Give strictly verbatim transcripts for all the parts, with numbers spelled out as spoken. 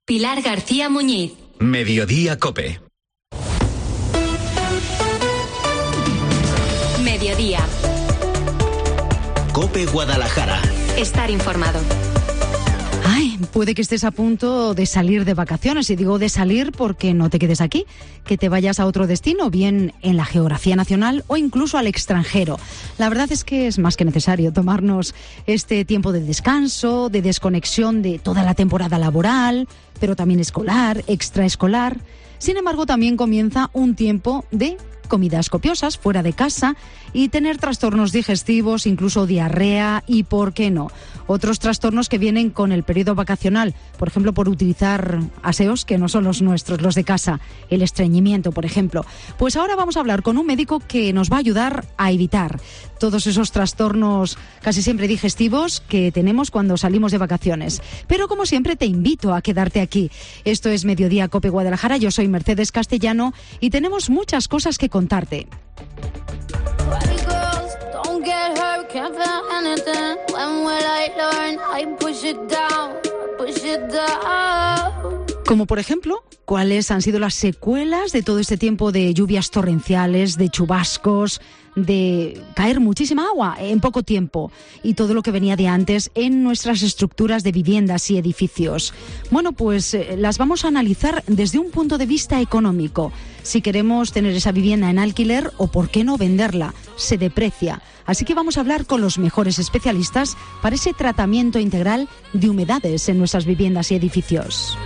Pilar García Muñiz. Mediodía COPE. Mediodía. COPE Guadalajara. Estar informado. Ay, puede que estés a punto de salir de vacaciones, y digo de salir porque no te quedes aquí, que te vayas a otro destino, bien en la geografía nacional o incluso al extranjero. La verdad es que es más que necesario tomarnos este tiempo de descanso, de desconexión de toda la temporada laboral, pero también escolar, extraescolar. Sin embargo, también comienza un tiempo de comidas copiosas fuera de casa y tener trastornos digestivos, incluso diarrea y, ¿por qué no?, otros trastornos que vienen con el periodo vacacional, por ejemplo, por utilizar aseos que no son los nuestros, los de casa, el estreñimiento, por ejemplo. Pues ahora vamos a hablar con un médico que nos va a ayudar a evitar todos esos trastornos casi siempre digestivos que tenemos cuando salimos de vacaciones. Pero como siempre te invito a quedarte aquí. Esto es Mediodía COPE Guadalajara, yo soy Mercedes Castellano y tenemos muchas cosas que contarte. Como por ejemplo, ¿cuáles han sido las secuelas de todo este tiempo de lluvias torrenciales, de chubascos, de caer muchísima agua en poco tiempo y todo lo que venía de antes en nuestras estructuras de viviendas y edificios? Bueno, pues eh, las vamos a analizar desde un punto de vista económico. Si queremos tener esa vivienda en alquiler o, ¿por qué no, venderla? Se deprecia. Así que vamos a hablar con los mejores especialistas para ese tratamiento integral de humedades en nuestras viviendas y edificios.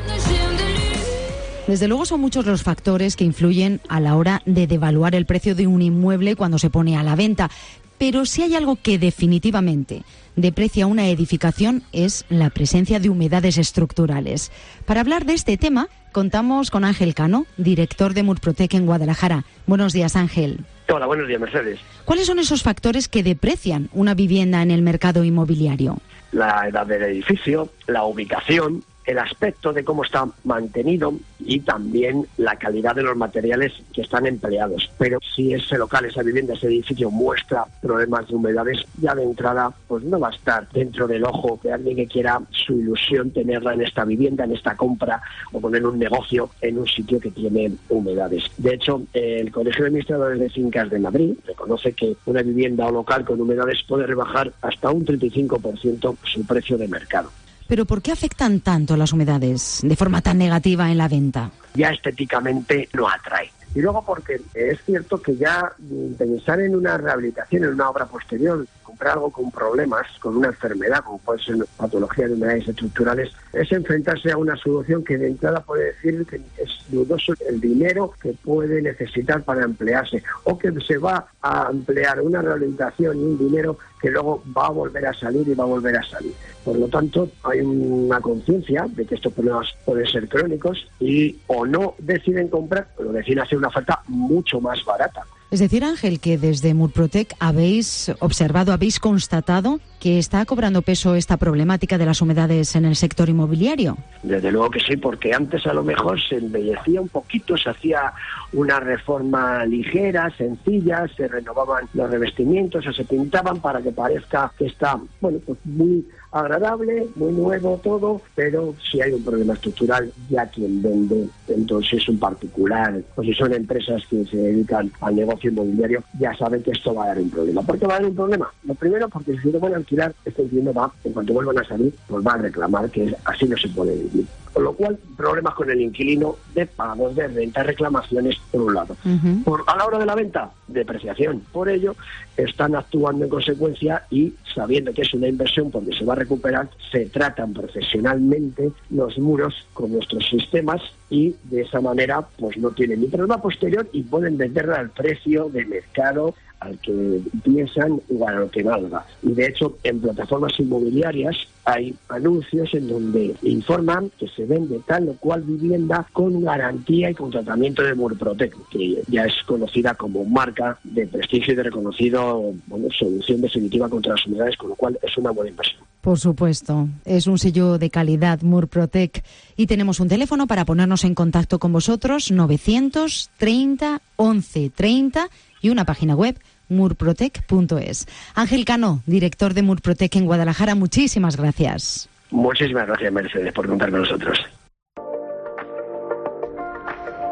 Desde luego son muchos los factores que influyen a la hora de devaluar el precio de un inmueble cuando se pone a la venta. Pero si hay algo que definitivamente deprecia una edificación es la presencia de humedades estructurales. Para hablar de este tema, contamos con Ángel Cano, director de Murprotec en Guadalajara. Buenos días, Ángel. Hola, buenos días, Mercedes. ¿Cuáles son esos factores que deprecian una vivienda en el mercado inmobiliario? La edad del edificio, la ubicación, el aspecto de cómo está mantenido y también la calidad de los materiales que están empleados. Pero si ese local, esa vivienda, ese edificio muestra problemas de humedades, ya de entrada pues no va a estar dentro del ojo de alguien que quiera su ilusión tenerla en esta vivienda, en esta compra o poner un negocio en un sitio que tiene humedades. De hecho, el Colegio de Administradores de Fincas de Madrid reconoce que una vivienda o local con humedades puede rebajar hasta un treinta y cinco por ciento su precio de mercado. ¿Pero por qué afectan tanto las humedades de forma tan negativa en la venta? Ya estéticamente no atrae. Y luego porque es cierto que ya pensar en una rehabilitación, en una obra posterior, comprar algo con problemas, con una enfermedad, como puede ser patología de humedades estructurales, es enfrentarse a una solución que de entrada puede decir que es dudoso el dinero que puede necesitar para emplearse, o que se va a emplear una rehabilitación y un dinero que luego va a volver a salir y va a volver a salir. Por lo tanto, hay una conciencia de que estos problemas pueden ser crónicos y o no deciden comprar, pero deciden hacer una oferta mucho más barata. Es decir, Ángel, que desde Murprotec habéis observado, habéis constatado que está cobrando peso esta problemática de las humedades en el sector inmobiliario. Desde luego que sí, porque antes a lo mejor se embellecía un poquito, se hacía una reforma ligera, sencilla, se renovaban los revestimientos o se pintaban para que parezca que está, bueno, pues muy agradable, muy nuevo todo, pero si hay un problema estructural, ya quien vende, entonces un particular, o si son empresas que se dedican al negocio inmobiliario, ya saben que esto va a dar un problema. ¿Por qué va a dar un problema? Lo primero, porque si no van a alquilar, este inquilino va, en cuanto vuelvan a salir, pues va a reclamar que así no se puede vivir. Con lo cual, problemas con el inquilino de pagos, de renta, reclamaciones, por un lado. Uh-huh. Por, a la hora de la venta, depreciación. Por ello, están actuando en consecuencia y, sabiendo que es una inversión porque se va a recuperar, se tratan profesionalmente los muros con nuestros sistemas y de esa manera pues no tienen ni problema posterior y pueden venderla al precio de mercado al que piensan o a lo que valga. Y de hecho, en plataformas inmobiliarias hay anuncios en donde informan que se vende tal o cual vivienda con garantía y con tratamiento de Murprotec, que ya es conocida como marca de prestigio y de reconocido, bueno, solución definitiva contra las humedades, con lo cual es una buena inversión. Por supuesto, es un sello de calidad Murprotec y tenemos un teléfono para ponernos en contacto con vosotros, novecientos treinta once treinta, y una página web, murprotec punto es. Ángel Cano, director de Murprotec en Guadalajara, muchísimas gracias. Muchísimas gracias, Mercedes, por contar con nosotros.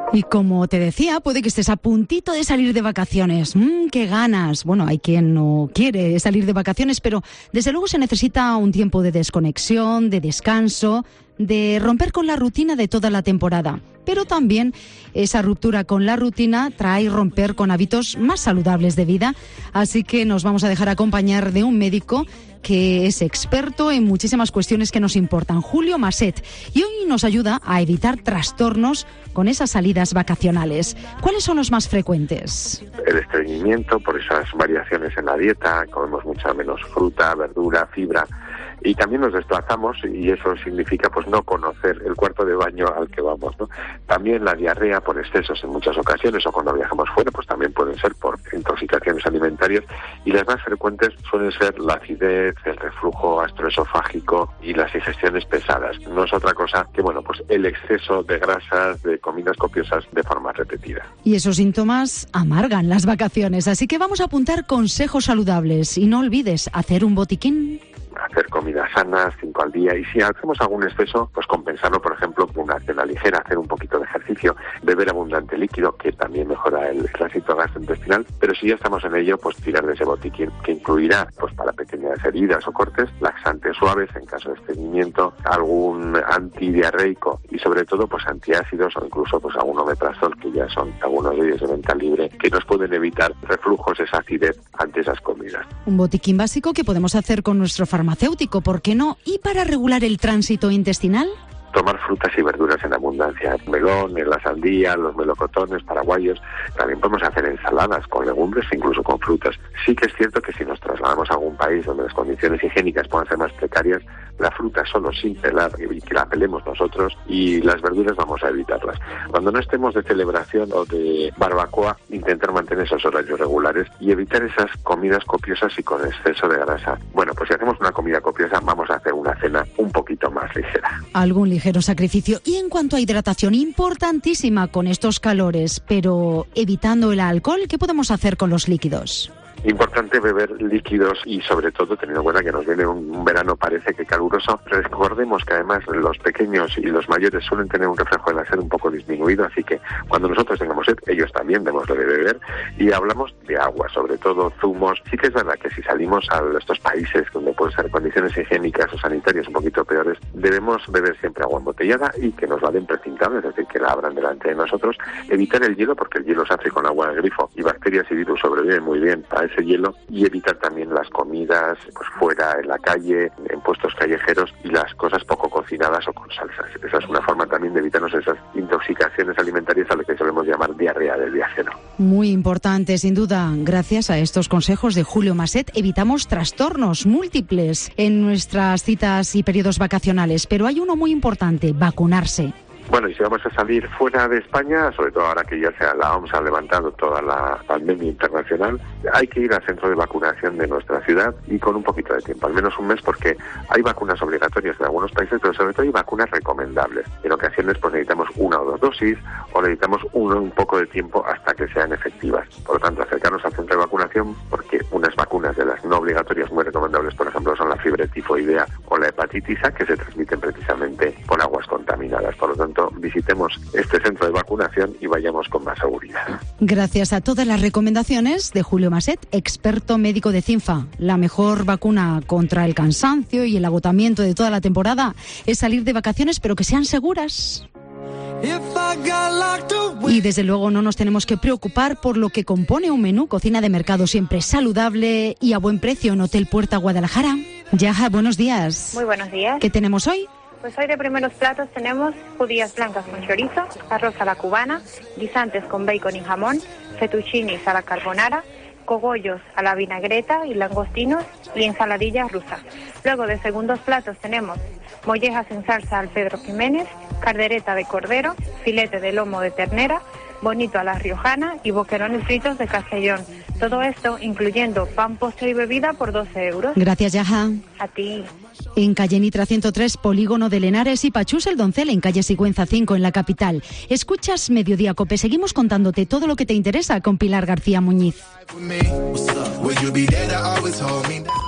Y como te decía, puede que estés a puntito de salir de vacaciones. ¡Mmm, qué ganas! Bueno, hay quien no quiere salir de vacaciones, pero desde luego se necesita un tiempo de desconexión, de descanso, de romper con la rutina de toda la temporada. Pero también esa ruptura con la rutina trae romper con hábitos más saludables de vida. Así que nos vamos a dejar acompañar de un médico que es experto en muchísimas cuestiones que nos importan, Julio Maset, y hoy nos ayuda a evitar trastornos con esas salidas vacacionales. ¿Cuáles son los más frecuentes? El estreñimiento por esas variaciones en la dieta, comemos mucha menos fruta, verdura, fibra, y también nos desplazamos y eso significa pues no conocer el cuarto de baño al que vamos, ¿no? También la diarrea por excesos en muchas ocasiones o cuando viajamos fuera pues también pueden ser por intoxicaciones alimentarias, y las más frecuentes suelen ser la acidez, el reflujo gastroesofágico y las digestiones pesadas. No es otra cosa que bueno pues el exceso de grasas, de comidas copiosas de forma repetida. Y esos síntomas amargan las vacaciones, así que vamos a apuntar consejos saludables y no olvides hacer un botiquín. Hacer comidas sanas, cinco al día, y si hacemos algún exceso, pues compensarlo, por ejemplo, con una cena ligera, hacer un poquito de ejercicio, beber abundante líquido, que también mejora el tránsito gastrointestinal, pero si ya estamos en ello, pues tirar de ese botiquín, que incluirá, pues para pequeñas heridas o cortes, laxantes suaves en caso de estreñimiento, algún antidiarreico y sobre todo, pues antiácidos o incluso, pues algún omeprazol, que ya son algunos de ellos de venta libre, que nos pueden evitar reflujos, esa acidez ante esas comidas. Un botiquín básico que podemos hacer con nuestro farmacéutico, ¿por qué no? ¿Y para regular el tránsito intestinal? Tomar frutas y verduras en abundancia, el melón, la sandía, los melocotones, paraguayos. También podemos hacer ensaladas con legumbres e incluso con frutas. Sí que es cierto que si nos trasladamos a algún país donde las condiciones higiénicas puedan ser más precarias, la fruta solo sin pelar y que la pelemos nosotros, y las verduras vamos a evitarlas. Cuando no estemos de celebración o de barbacoa, intentar mantener esos horarios regulares y evitar esas comidas copiosas y con exceso de grasa. Bueno, pues si hacemos una comida copiosa, vamos a hacer una cena un poquito más ligera. Algún ligero sacrificio. Y en cuanto a hidratación, importantísima con estos calores, pero evitando el alcohol, ¿qué podemos hacer con los líquidos? Importante beber líquidos y sobre todo teniendo en cuenta que nos viene un, un verano parece que caluroso. Recordemos que además los pequeños y los mayores suelen tener un reflejo de la sed un poco disminuido, así que cuando nosotros tengamos sed, ellos también debemos de beber. Y hablamos de agua, sobre todo zumos. Sí que es verdad que si salimos a estos países donde pueden ser condiciones higiénicas o sanitarias un poquito peores, debemos beber siempre agua embotellada y que nos la den precintada, es decir, que la abran delante de nosotros. Evitar el hielo, porque el hielo se hace con agua de grifo y bacterias y virus sobreviven muy bien a ese hielo, y evitar también las comidas pues fuera, en la calle, en puestos callejeros, y las cosas poco cocinadas o con salsas. Esa es una forma también de evitarnos esas intoxicaciones alimentarias a lo que solemos llamar diarrea del viajero. Muy importante, sin duda. Gracias a estos consejos de Julio Maset evitamos trastornos múltiples en nuestras citas y periodos vacacionales, pero hay uno muy importante: vacunarse. Bueno, y si vamos a salir fuera de España, sobre todo ahora que ya sea la O M S ha levantado toda la pandemia internacional, hay que ir al centro de vacunación de nuestra ciudad y con un poquito de tiempo, al menos un mes, porque hay vacunas obligatorias en algunos países, pero sobre todo hay vacunas recomendables. En ocasiones pues necesitamos una o dos dosis o necesitamos un, un poco de tiempo hasta que sean efectivas. Por lo tanto, acercarnos al centro de vacunación, porque unas vacunas de las no obligatorias muy recomendables, por ejemplo, son la fiebre tifoidea o la hepatitis A, que se transmiten precisamente por aguas contaminadas. Por lo tanto, visitemos este centro de vacunación y vayamos con más seguridad. Gracias a todas las recomendaciones de Julio Maset, experto médico de CINFA. La mejor vacuna contra el cansancio y el agotamiento de toda la temporada es salir de vacaciones, pero que sean seguras. Y desde luego no nos tenemos que preocupar por lo que compone un menú cocina de mercado siempre saludable y a buen precio en Hotel Puerta Guadalajara. Yaja, buenos días. Muy buenos días. ¿Qué tenemos hoy? Pues hoy de primeros platos tenemos judías blancas con chorizo, arroz a la cubana, guisantes con bacon y jamón, fettuccinis a la carbonara, cogollos a la vinagreta y langostinos y ensaladilla rusa. Luego de segundos platos tenemos mollejas en salsa al Pedro Jiménez, caldereta de cordero, filete de lomo de ternera, bonito a la riojana y boquerones fritos de Castellón. Todo esto incluyendo pan, postre y bebida por doce euros. Gracias, Yaja. A ti. En calle Nitra ciento tres, Polígono de Lenares, y Pachús el Doncel, en calle Sigüenza cinco, en la capital. Escuchas Mediodía Cope. Seguimos contándote todo lo que te interesa con Pilar García Muñiz.